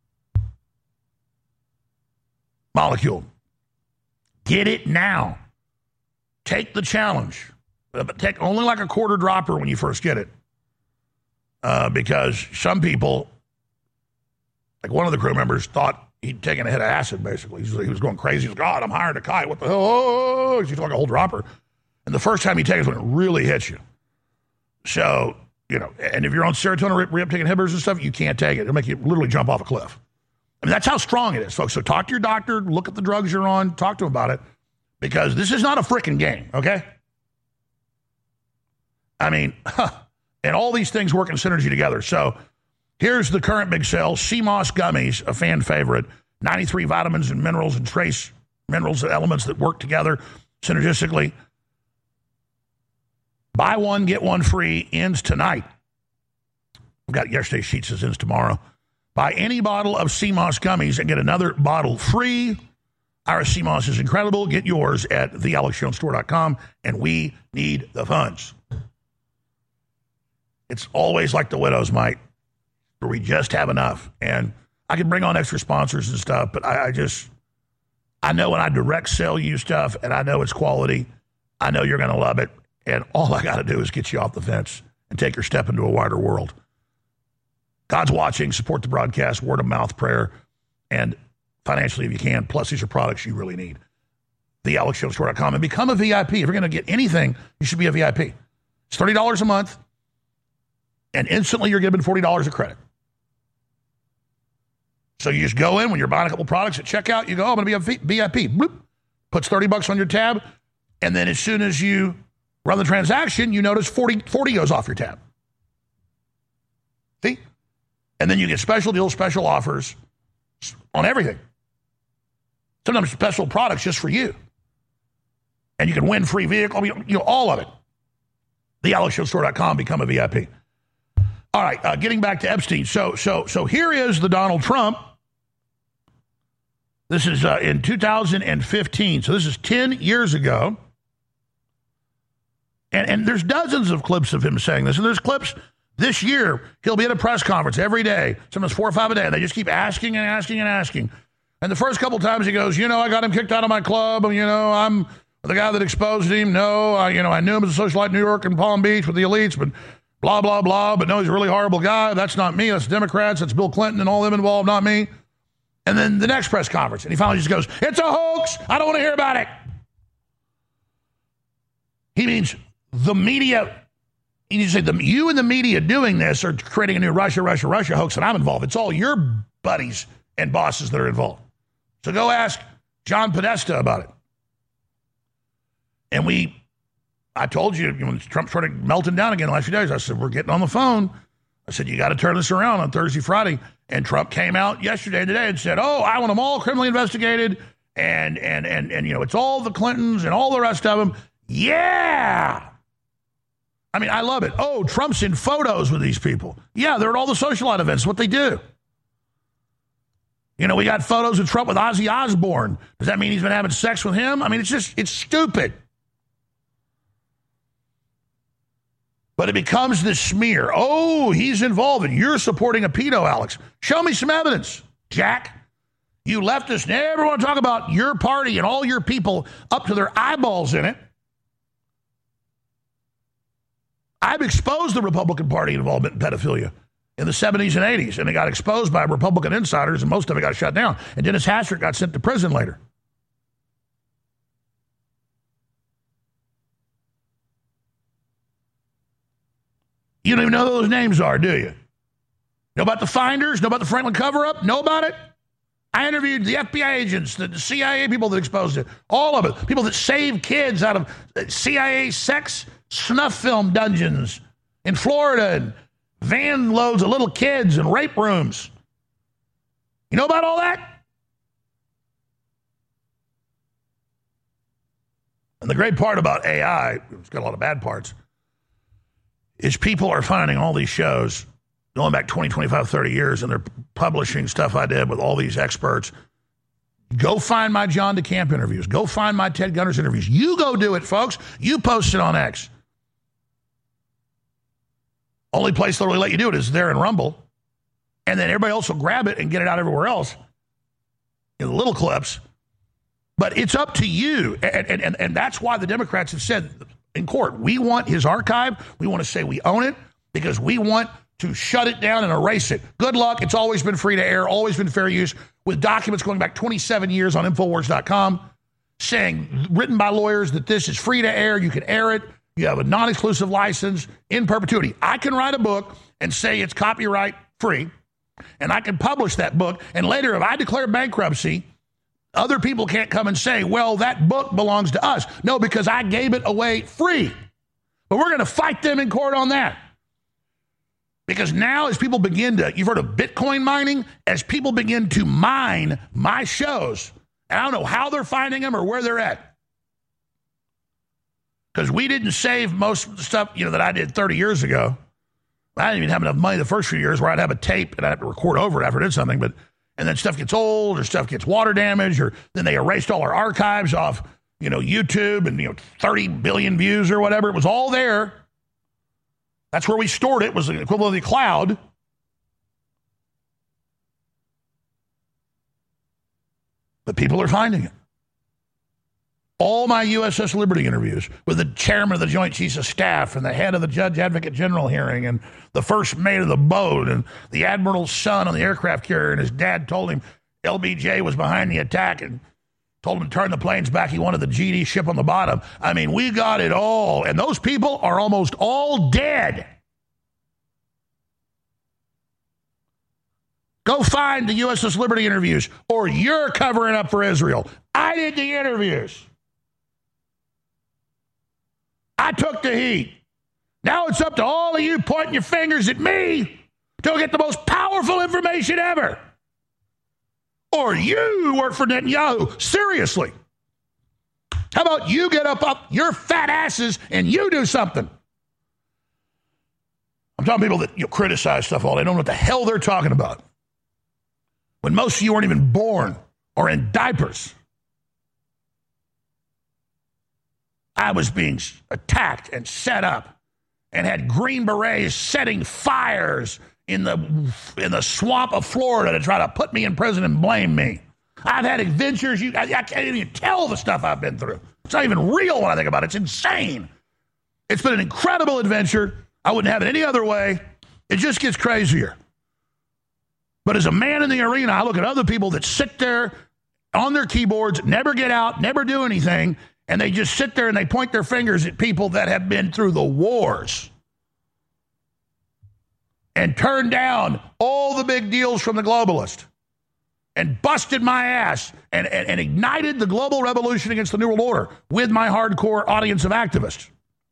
molecule. Get it now. Take the challenge. But take only like a quarter dropper when you first get it. Because some people, like one of the crew members, thought he'd taken a hit of acid, basically. He was going crazy. He was like, God, I'm hired a kite. What the hell? Oh, he took like a whole dropper. And the first time you take it is when it really hits you. So, and if you're on serotonin reuptake inhibitors and stuff, you can't take it. It'll make you literally jump off a cliff. I mean, that's how strong it is, folks. So talk to your doctor, look at the drugs you're on, talk to him about it, because this is not a freaking game, okay? I mean, and all these things work in synergy together. So here's the current big sale, Sea Moss Gummies, a fan favorite, 93 vitamins and minerals and trace minerals and elements that work together synergistically. Buy one, get one free, ends tonight. We've got yesterday's sheet says ends tomorrow. Buy any bottle of Sea Moss Gummies and get another bottle free. Our Sea Moss is incredible. Get yours at thealexjonesstore.com, and we need the funds. It's always like the widows, Mike, where we just have enough. And I can bring on extra sponsors and stuff, but I know when I direct sell you stuff and I know it's quality, I know you're going to love it. And all I got to do is get you off the fence and take your step into a wider world. God's watching. Support the broadcast, word of mouth, prayer, and financially if you can. Plus, these are products you really need. TheAlexJonesStore.com, and become a VIP. If you're going to get anything, you should be a VIP. It's $30 a month, and instantly you're given $40 of credit. So you just go in when you're buying a couple products at checkout. You go, I'm going to be a VIP. Bloop. Puts $30 on your tab, and then as soon as you run the transaction, you notice 40 goes off your tab. See? And then you get special deals, special offers on everything. Sometimes special products just for you. And you can win free vehicle, all of it. TheAlexJonesStore.com, become a VIP. All right, getting back to Epstein. So here is the Donald Trump. This is in 2015. So this is 10 years ago. And there's dozens of clips of him saying this. And there's clips this year. He'll be at a press conference every day, sometimes 4 or 5 a day. And they just keep asking and asking and asking. And the first couple times he goes, I got him kicked out of my club. I'm the guy that exposed him. No, I knew him as a socialite in New York and Palm Beach with the elites, but blah, blah, blah. But no, he's a really horrible guy. That's not me. That's Democrats. That's Bill Clinton and all them involved, not me. And then the next press conference, and he finally just goes, it's a hoax. I don't want to hear about it. He means the media. You say you and the media doing this are creating a new Russia hoax, and I'm involved. It's all your buddies and bosses that are involved. So go ask John Podesta about it. And I told you when Trump started melting down again the last few days, I said, we're getting on the phone. I said, you got to turn this around on Thursday, Friday. And Trump came out yesterday and today and said, I want them all criminally investigated. And it's all the Clintons and all the rest of them. Yeah. I mean, I love it. Oh, Trump's in photos with these people. Yeah, they're at all the socialite events. What they do. We got photos of Trump with Ozzy Osbourne. Does that mean he's been having sex with him? I mean, it's stupid. But it becomes this smear. Oh, he's involved and you're supporting a pedo, Alex. Show me some evidence, Jack. You leftists never want to talk about your party and all your people up to their eyeballs in it. I've exposed the Republican Party involvement in pedophilia in the 70s and 80s, and it got exposed by Republican insiders, and most of it got shut down. And Dennis Hastert got sent to prison later. You don't even know who those names are, do you? Know about the Finders? Know about the Franklin cover-up? Know about it? I interviewed the FBI agents, the CIA people that exposed it, all of it. People that saved kids out of CIA sex snuff film dungeons in Florida and van loads of little kids and rape rooms. You know about all that? And the great part about AI, it's got a lot of bad parts, is people are finding all these shows going back 20, 25, 30 years, and they're publishing stuff I did with all these experts. Go find my John DeCamp interviews. Go find my Ted Gunners interviews. You go do it, folks. You post it on X. Only place they'll really let you do it is there in Rumble. And then everybody else will grab it and get it out everywhere else in the little clips. But it's up to you. And that's why the Democrats have said in court, we want his archive. We want to say we own it because we want to shut it down and erase it. Good luck. It's always been free to air, always been fair use, with documents going back 27 years on Infowars.com saying, written by lawyers, that this is free to air. You can air it. You have a non-exclusive license in perpetuity. I can write a book and say it's copyright free, and I can publish that book. And later, if I declare bankruptcy, other people can't come and say, well, that book belongs to us. No, because I gave it away free. But we're going to fight them in court on that. Because now as people begin to, you've heard of Bitcoin mining, as people begin to mine my shows, and I don't know how they're finding them or where they're at. Because we didn't save most of the stuff, that I did 30 years ago. I didn't even have enough money the first few years where I'd have a tape and I'd have to record over it after I did something. And then stuff gets old or stuff gets water damage, or then they erased all our archives off, YouTube and, 30 billion views or whatever. It was all there. That's where we stored it. It was the equivalent of the cloud. But people are finding it. All my USS Liberty interviews with the chairman of the Joint Chiefs of Staff and the head of the Judge Advocate General hearing and the first mate of the boat and the admiral's son on the aircraft carrier, and his dad told him LBJ was behind the attack and told him to turn the planes back. He wanted the GD ship on the bottom. I mean, we got it all. And those people are almost all dead. Go find the USS Liberty interviews, or you're covering up for Israel. I did the interviews. I took the heat. Now it's up to all of you pointing your fingers at me to get the most powerful information ever. Or you work for Netanyahu. Seriously. How about you get up your fat asses and you do something? I'm talking people that criticize stuff all day. They don't know what the hell they're talking about. When most of you weren't even born or in diapers. I was being attacked and set up and had Green Berets setting fires in the swamp of Florida to try to put me in prison and blame me. I've had adventures. I can't even tell the stuff I've been through. It's not even real when I think about it. It's insane. It's been an incredible adventure. I wouldn't have it any other way. It just gets crazier. But as a man in the arena, I look at other people that sit there on their keyboards, never get out, never do anything, and they just sit there and they point their fingers at people that have been through the wars and turned down all the big deals from the globalists and busted my ass and ignited the global revolution against the New World Order with my hardcore audience of activists.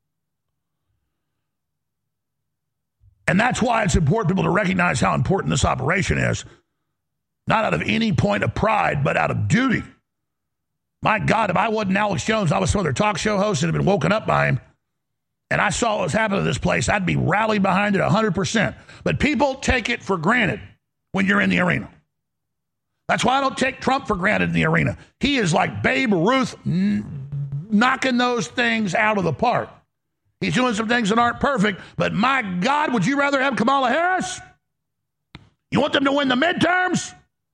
And that's why it's important for people to recognize how important this operation is, not out of any point of pride, but out of duty. My God, if I wasn't Alex Jones, I was some other talk show host and had been woken up by him, and I saw what was happening to this place, I'd be rallied behind it 100%. But people take it for granted when you're in the arena. That's why I don't take Trump for granted in the arena. He is like Babe Ruth knocking those things out of the park. He's doing some things that aren't perfect, but my God, would you rather have Kamala Harris? You want them to win the midterms?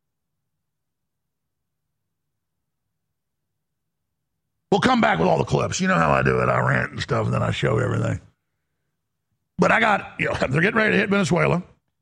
We'll come back with all the clips. You know how I do it. I rant and stuff, and then I show everything. But I got, they're getting ready to hit Venezuela.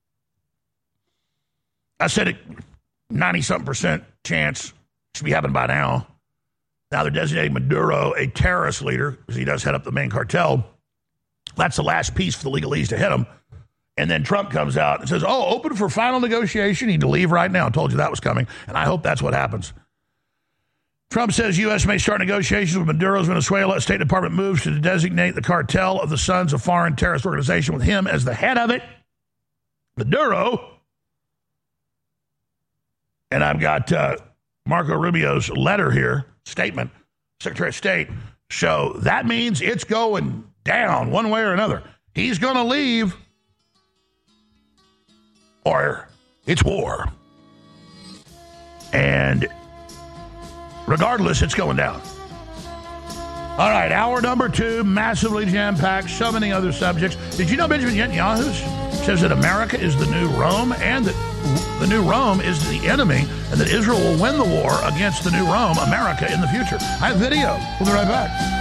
I said it, 90-something% chance. Should be happening by now. Now they're designating Maduro a terrorist leader because he does head up the main cartel. That's the last piece for the legalese to hit him. And then Trump comes out and says, open for final negotiation. He need to leave right now. I told you that was coming. And I hope that's what happens. Trump says U.S. may start negotiations with Maduro's Venezuela. State Department moves to designate the cartel of the Sons of Foreign Terrorist Organization with him as the head of it. Maduro. And I've got Marco Rubio's letter here, statement, Secretary of State. So that means it's going down one way or another. He's going to leave or it's war. And regardless, it's going down. All right, hour number 2, massively jam-packed, so many other subjects. Did you know Benjamin Netanyahu says that America is the new Rome and that the new Rome is the enemy and that Israel will win the war against the new Rome, America, in the future? I have video. We'll be right back.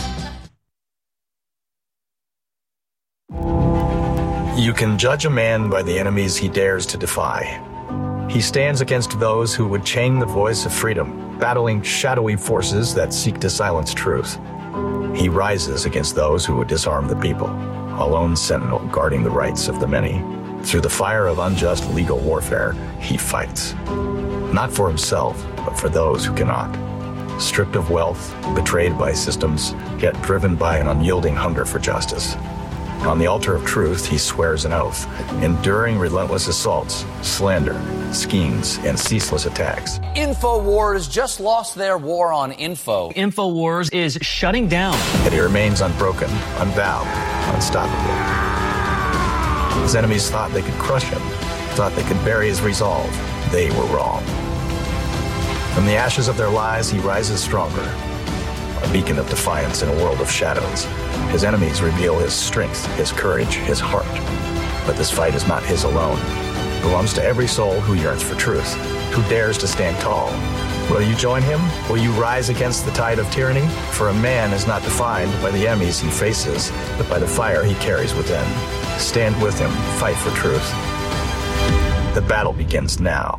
You can judge a man by the enemies he dares to defy. He stands against those who would chain the voice of freedom, battling shadowy forces that seek to silence truth. He rises against those who would disarm the people, a lone sentinel guarding the rights of the many. Through the fire of unjust legal warfare, he fights. Not for himself, but for those who cannot. Stripped of wealth, betrayed by systems, yet driven by an unyielding hunger for justice. On the altar of truth, he swears an oath, enduring relentless assaults, slander, schemes, and ceaseless attacks. InfoWars just lost their war on info. InfoWars is shutting down. Yet he remains unbroken, unbowed, unstoppable. His enemies thought they could crush him, thought they could bury his resolve. They were wrong. From the ashes of their lies, he rises stronger, a beacon of defiance in a world of shadows. His enemies reveal his strength, his courage, his heart. But this fight is not his alone. It belongs to every soul who yearns for truth, who dares to stand tall. Will you join him? Will you rise against the tide of tyranny? For a man is not defined by the enemies he faces, but by the fire he carries within. Stand with him, fight for truth. The battle begins now.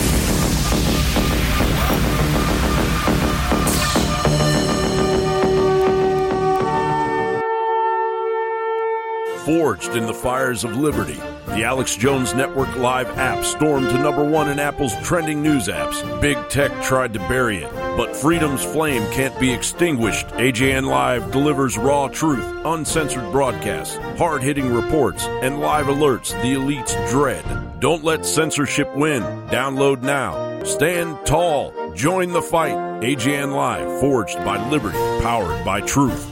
Forged in the fires of liberty, the Alex Jones Network Live app stormed to #1 in Apple's trending news apps. Big Tech tried to bury it, but freedom's flame can't be extinguished. AJN Live delivers raw truth, uncensored broadcasts, hard-hitting reports, and live alerts the elites dread. Don't let censorship win. Download now. Stand tall. Join the fight. AJN Live, forged by liberty, powered by truth.